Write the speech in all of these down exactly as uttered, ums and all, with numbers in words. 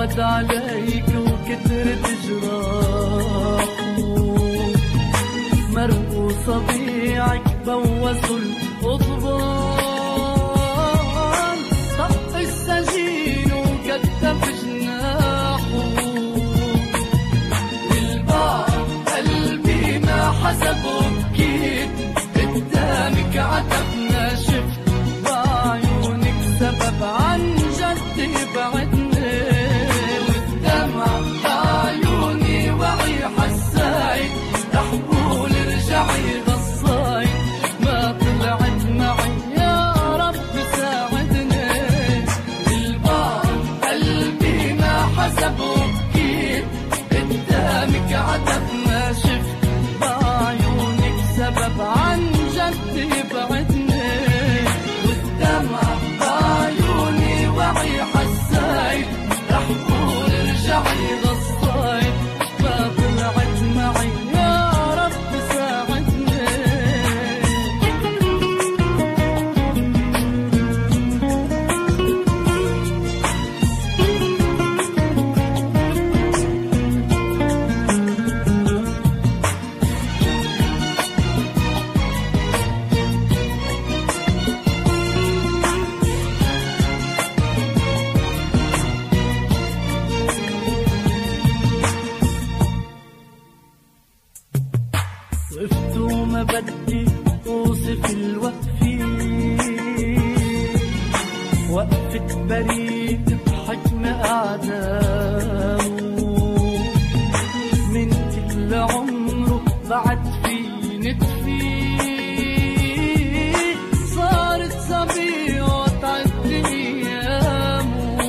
تعود عليك وكترت جراح، مرقوا صبيعك بوسوا القضبان، طق السجين وكتف جناحه. للبعض قلبي ما حسبه بكيت، قدامك عتب ما شفت بعيونك سبب عن جد بعدني، والدمع بعيوني وعي حسايد، رح قول ارجعي غصايد، ما طلعت معي يا رب ساعدني. للبعض قلبي ما حسبه بكيت، قدامك عتب ما شفت بعيونك سبب عن جد بعدني، والدمع بعيوني وعي حسايد، رح قول ارجعي غصايد، ما طلعت معي يا رب ساعدني. وقفت وما بدي اوصف الوقفة، وقفة بريء بحجم اعدامه، من كل عمره بعد في نتفي، صارت صبي وطعت ايامه.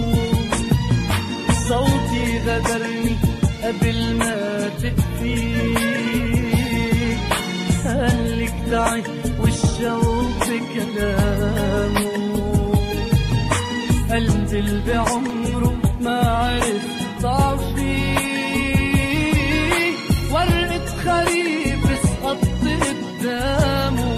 صوتي غدرني قبل ما تقفي، قالك تعي والشوق بكلامه، قلبي اللي بعمره ما عرف ضعفي، ورقة خريف سقط قدامه.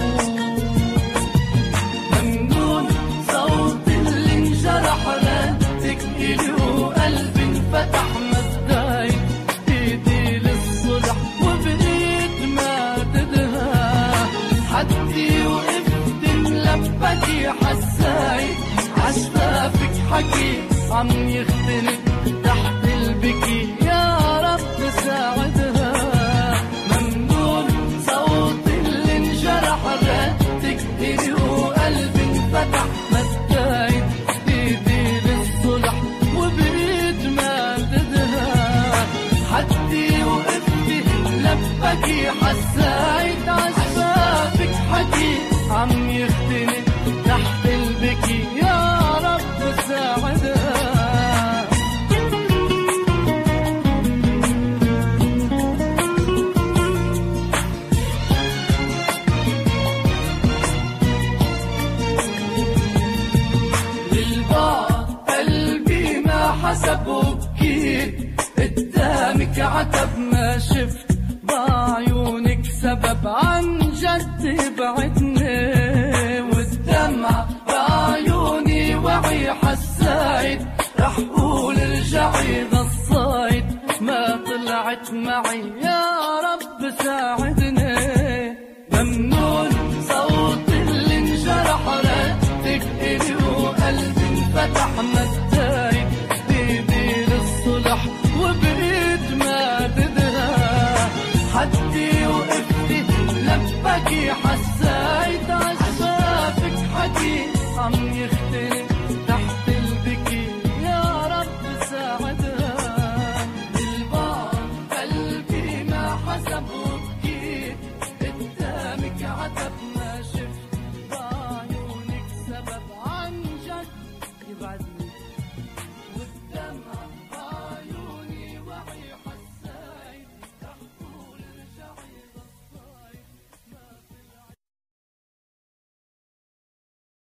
ممنون صوت اللي انجرح ردك إلي، وقلبي انفتح مزدايد، ايدي للصلح وبقيت ما تدهى، حدي وقفت ملبكي حسايد، عشفافك حكي عم يختنق تحت البكي، يا رب ساعدها. ممنون صوت اللي انجرح ردك إلي، وقلبي انفتح مزدايد، ايدي للصلح وبقيت ما تدهى، حدي وقفت لبكي حسايد، عشفافك حكي عم يختنق تحت البكي، يا رب ساعدها. للبعض قلبي ما حسبه بكيت، قدامك عتب ما شفت بعيونك سبب عن جد بعدني، والدمع بعيوني وعي حسايد، رح قول ارجعي غصايد، ما طلعت معي يا رب ساعدني. ممنون صوت اللي انجرح ردك إلي، وقلبي انفتح مزدايد، ايدي للصلح